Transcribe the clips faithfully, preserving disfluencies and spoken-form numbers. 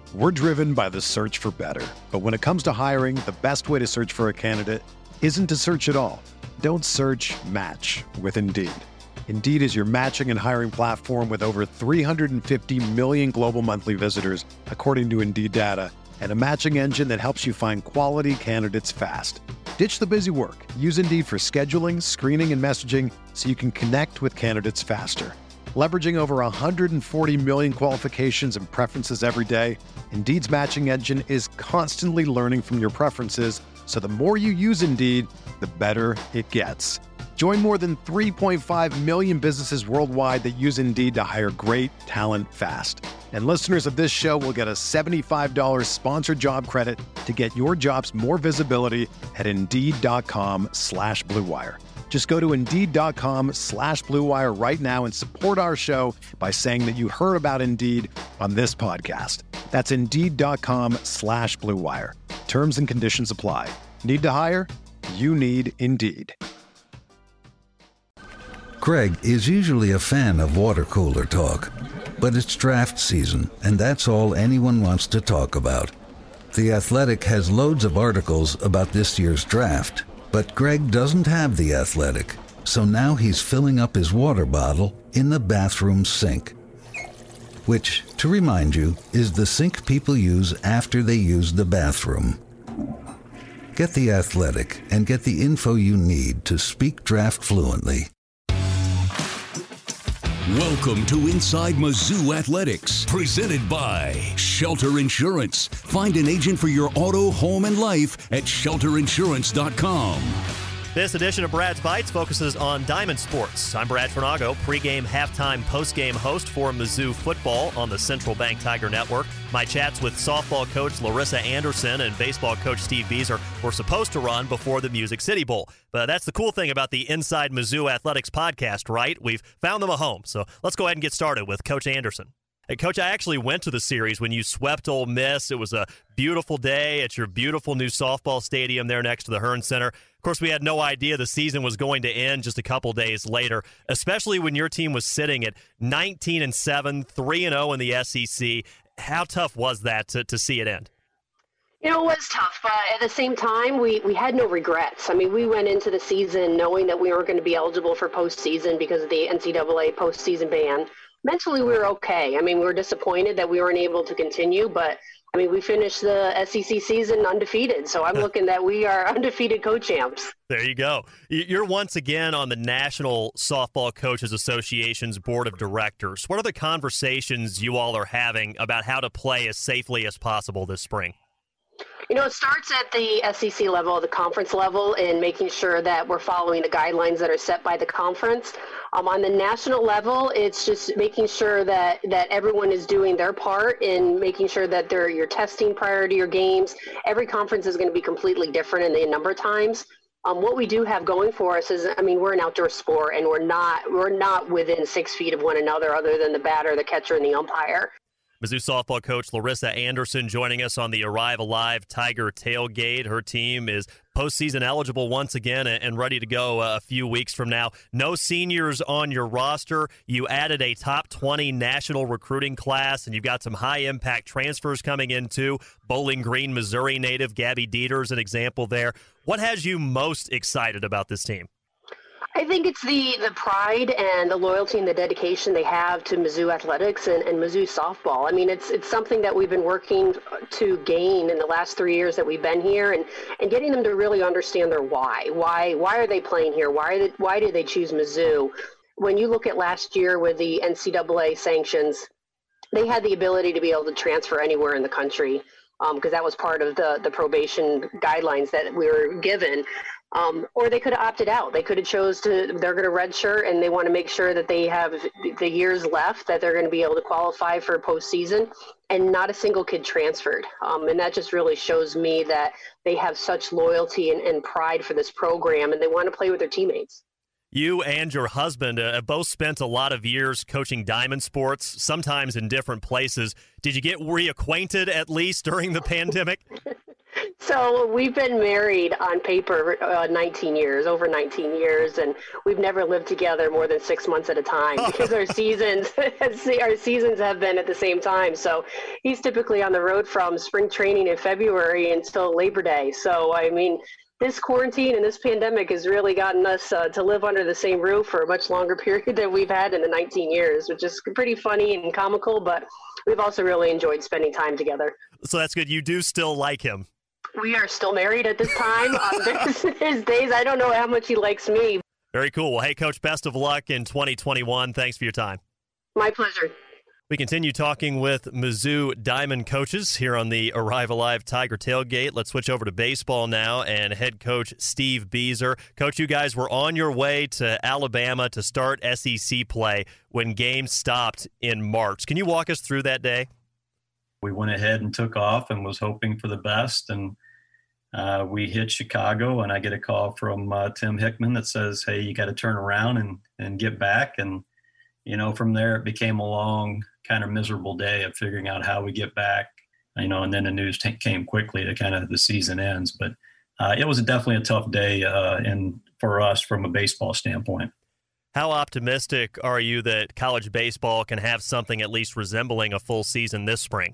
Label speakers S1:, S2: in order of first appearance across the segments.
S1: We're driven by the search for better. But when it comes to hiring, the best way to search for a candidate isn't to search at all. Don't search, match with Indeed. Indeed is your matching and hiring platform with over three hundred fifty million global monthly visitors, according to Indeed data, and a matching engine that helps you find quality candidates fast. Ditch the busy work. Use Indeed for scheduling, screening, and messaging so you can connect with candidates faster. Leveraging over one hundred forty million qualifications and preferences every day, Indeed's matching engine is constantly learning from your preferences, so the more you use Indeed, the better it gets. Join more than three point five million businesses worldwide that use Indeed to hire great talent fast. And listeners of this show will get a seventy-five dollars sponsored job credit to get your jobs more visibility at Indeed.com slash Blue Wire. Just go to Indeed.com slash Blue Wire right now and support our show by saying that you heard about Indeed on this podcast. That's Indeed.com slash Blue Wire. Terms and conditions apply. Need to hire? You need Indeed.
S2: Greg is usually a fan of water cooler talk, but it's draft season, and that's all anyone wants to talk about. The Athletic has loads of articles about this year's draft, but Greg doesn't have The Athletic, so now he's filling up his water bottle in the bathroom sink, which, to remind you, is the sink people use after they use the bathroom. Get The Athletic and get the info you need to speak draft fluently.
S3: Welcome to Inside Mizzou Athletics, presented by Shelter Insurance. Find an agent for your auto, home, and life at shelter insurance dot com.
S4: This edition of Brad's Bites focuses on Diamond Sports. I'm Brad Fernago, pregame, halftime, postgame host for Mizzou football on the Central Bank Tiger Network. My chats with softball coach Larissa Anderson and baseball coach Steve Beazer were supposed to run before the Music City Bowl. But that's the cool thing about the Inside Mizzou Athletics podcast, right? We've found them a home. So let's go ahead and get started with Coach Anderson. Hey, Coach, I actually went to the series when you swept Ole Miss. It was a beautiful day at your beautiful new softball stadium there next to the Hearn Center. Of course, we had no idea the season was going to end just a couple days later, especially when your team was sitting at nineteen and seven, three and oh in the S E C. How tough was that to, to see it end?
S5: You know, it was tough, but at the same time, we, we had no regrets. I mean, we went into the season knowing that we weren't going to be eligible for postseason because of the N C double A postseason ban. Mentally, we were okay. I mean, we were disappointed that we weren't able to continue, but, I mean, we finished the S E C season undefeated, so I'm looking that we are undefeated co-champs.
S4: There you go. You're once again on the National Softball Coaches Association's Board of Directors. What are the conversations you all are having about how to play as safely as possible this spring?
S5: You know, it starts at the S E C level, the conference level, and making sure that we're following the guidelines that are set by the conference. Um, on the national level, it's just making sure that, that everyone is doing their part in making sure that they're, you're testing prior to your games. Every conference is going to be completely different in the number of times. Um, what we do have going for us is, I mean, we're an outdoor sport, and we're not we're not within six feet of one another other than the batter, the catcher, and the umpire.
S4: Mizzou softball coach Larissa Anderson joining us on the Arrive Alive Tiger Tailgate. Her team is postseason eligible once again and ready to go a few weeks from now. No seniors on your roster. You added a top twenty national recruiting class, and you've got some high-impact transfers coming in, too. Bowling Green, Missouri native Gabby Dieter's an example there. What has you most excited about this team?
S5: I think it's the, the pride and the loyalty and the dedication they have to Mizzou athletics and, and Mizzou softball. I mean, it's it's something that we've been working to gain in the last three years that we've been here, and, and getting them to really understand their why. Why why are they playing here? Why are they, why did they choose Mizzou? When you look at last year with the N C double A sanctions, they had the ability to be able to transfer anywhere in the country because um, that was part of the, the probation guidelines that we were given. Um, or they could have opted out. They could have chose to, they're going to redshirt and they want to make sure that they have the years left that they're going to be able to qualify for postseason, and not a single kid transferred. Um, and that just really shows me that they have such loyalty and, and pride for this program, and they want to play with their teammates.
S4: You and your husband uh, have both spent a lot of years coaching diamond sports, sometimes in different places. Did you get reacquainted at least during the pandemic?
S5: So we've been married on paper uh, nineteen years, over nineteen years, and we've never lived together more than six months at a time because our seasons, our seasons have been at the same time. So he's typically on the road from spring training in February until Labor Day. So I mean, this quarantine and this pandemic has really gotten us uh, to live under the same roof for a much longer period than we've had in the nineteen years, which is pretty funny and comical, but we've also really enjoyed spending time together.
S4: So that's good. You do still like him.
S5: We are still married at this time. Um, there's, there's days I don't know how much he likes me.
S4: Very cool. Well, hey, Coach, best of luck in twenty twenty-one. Thanks for your time.
S5: My pleasure.
S4: We continue talking with Mizzou Diamond coaches here on the Arrive Alive Tiger Tailgate. Let's switch over to baseball now and head coach Steve Bieser. Coach, you guys were on your way to Alabama to start S E C play when games stopped in March. Can you walk us through that day?
S6: We went ahead and took off and was hoping for the best, and uh, we hit Chicago, and I get a call from uh, Tim Hickman that says, hey, you got to turn around and, and get back. And, you know, from there it became a long, kind of miserable day of figuring out how we get back, you know, and then the news t- came quickly to kind of the season ends. But uh, it was definitely a tough day uh, and for us from a baseball standpoint.
S4: How optimistic are you that college baseball can have something at least resembling a full season this spring?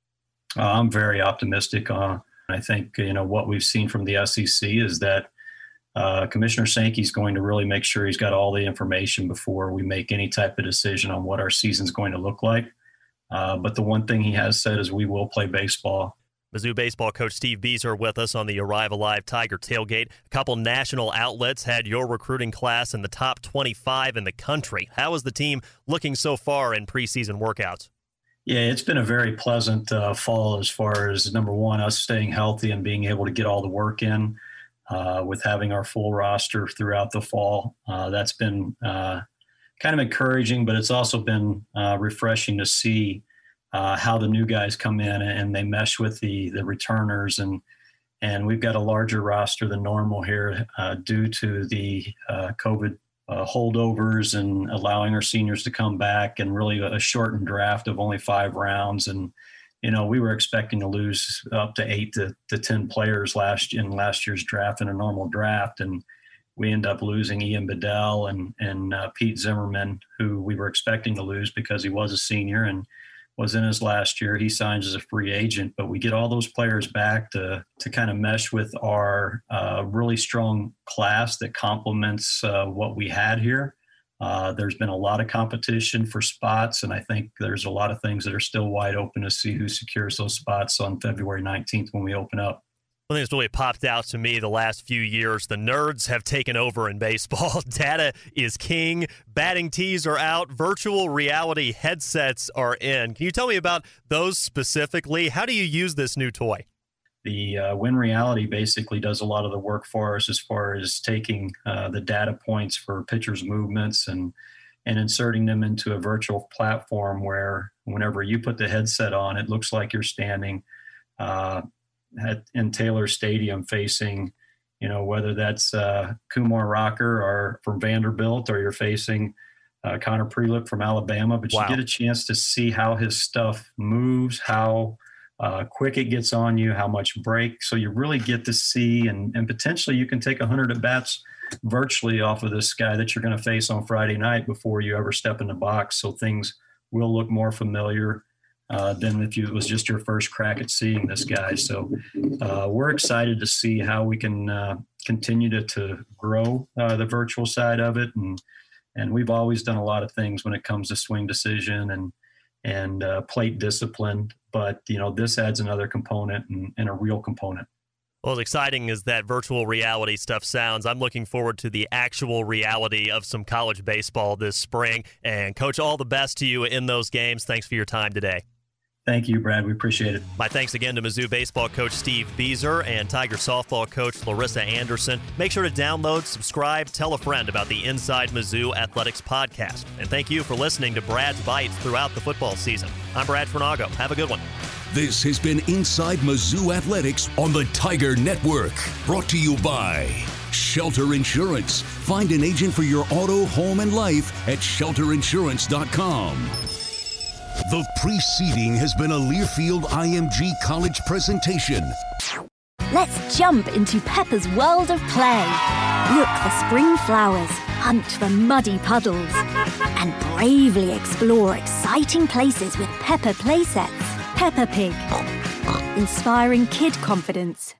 S6: Uh, I'm very optimistic. Uh, I think, you know, what we've seen from the S E C is that uh, Commissioner Sankey is going to really make sure he's got all the information before we make any type of decision on what our season's going to look like. Uh, but the one thing he has said is we will play baseball.
S4: Mizzou baseball coach Steve Bieser with us on the Arrive Alive Tiger Tailgate. A couple national outlets had your recruiting class in the top twenty-five in the country. How is the team looking so far in preseason workouts?
S6: Yeah, it's been a very pleasant uh, fall as far as, number one, us staying healthy and being able to get all the work in uh, with having our full roster throughout the fall. Uh, that's been uh, kind of encouraging, but it's also been uh, refreshing to see uh, how the new guys come in and they mesh with the the returners. And, and we've got a larger roster than normal here uh, due to the uh, COVID Uh, holdovers and allowing our seniors to come back, and really a shortened draft of only five rounds. And, you know, we were expecting to lose up to eight to, to ten players last in last year's draft in a normal draft. And we end up losing Ian Bedell and, and uh, Pete Zimmerman, who we were expecting to lose because he was a senior and was in his last year. He signs as a free agent, but we get all those players back to to kind of mesh with our uh, really strong class that complements uh, what we had here. Uh, there's been a lot of competition for spots, and I think there's a lot of things that are still wide open to see who secures those spots on February nineteenth when we open up.
S4: One thing that's really popped out to me the last few years, the nerds have taken over in baseball. Data is king. Batting tees are out. Virtual reality headsets are in. Can you tell me about those specifically? How do you use this new toy?
S6: The uh, Win Reality basically does a lot of the work for us as far as taking uh, the data points for pitchers' movements and and inserting them into a virtual platform where whenever you put the headset on, it looks like you're standing uh, at, in Taylor Stadium facing, you know, whether that's uh, Kumar Rocker or from Vanderbilt, or you're facing uh, Connor Prelip from Alabama, but wow. You get a chance to see how his stuff moves, how uh, quick it gets on you, how much break. So you really get to see, and, and potentially you can take one hundred at-bats virtually off of this guy that you're going to face on Friday night before you ever step in the box. So things will look more familiar uh, than if you, it was just your first crack at seeing this guy. So uh, we're excited to see how we can uh, continue to, to grow uh, the virtual side of it. And, and we've always done a lot of things when it comes to swing decision and, and uh, plate discipline. But, you know, this adds another component and, and a real component.
S4: Well, as exciting as that virtual reality stuff sounds, I'm looking forward to the actual reality of some college baseball this spring. And, Coach, all the best to you in those games. Thanks for your time today.
S6: Thank you, Brad. We appreciate it.
S4: My thanks again to Mizzou baseball coach Steve Bieser and Tiger softball coach Larissa Anderson. Make sure to download, subscribe, tell a friend about the Inside Mizzou Athletics podcast. And thank you for listening to Brad's Bites throughout the football season. I'm Brad Fernago. Have a good one.
S3: This has been Inside Mizzou Athletics on the Tiger Network. Brought to you by Shelter Insurance. Find an agent for your auto, home, and life at shelter insurance dot com. The preceding has been a Learfield I M G College presentation.
S7: Let's jump into Peppa's world of play. Look for spring flowers, hunt for muddy puddles, and bravely explore exciting places with Peppa playsets. Peppa Pig, inspiring kid confidence.